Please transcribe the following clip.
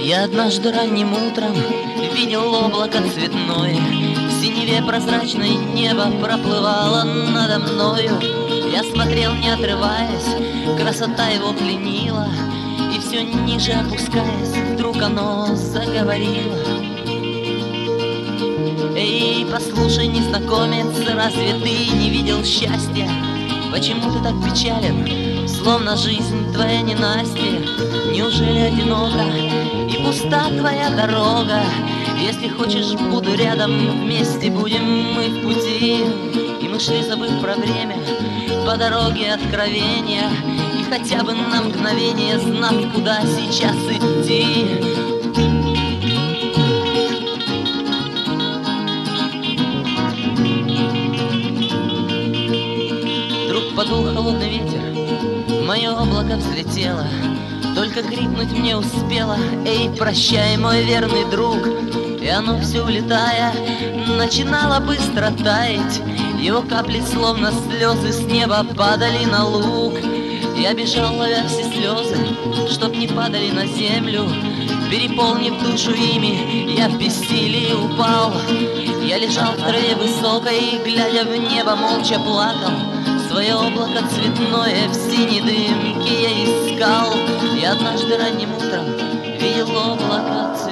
Я однажды ранним утром видел облако цветное, в синеве прозрачное небо проплывало надо мною. Я смотрел, не отрываясь, красота его пленила, и все ниже опускаясь, вдруг оно заговорило. Эй, послушай, незнакомец, разве ты не видел счастья? Почему ты так печален, словно жизнь твоя ненастье? Неужели одинока и пуста твоя дорога? Если хочешь, буду рядом, вместе будем мы в пути. И мы шли, забыв про время, по дороге откровения, и хотя бы на мгновение знав, куда сейчас идти. Вдруг подул холодный ветер, мое облако взлетело, только крикнуть мне успела: эй, прощай, мой верный друг. И оно все улетая, начинало быстро таять, его капли, словно слезы, с неба падали на луг. Я бежал, ловя все слезы, чтоб не падали на землю. Переполнив душу ими, я в бессилии упал. Я лежал в траве высокой, глядя в небо, молча плакал. Свое облако цветное в синей дымке я искал. Я однажды ранним утром видел облако цветное.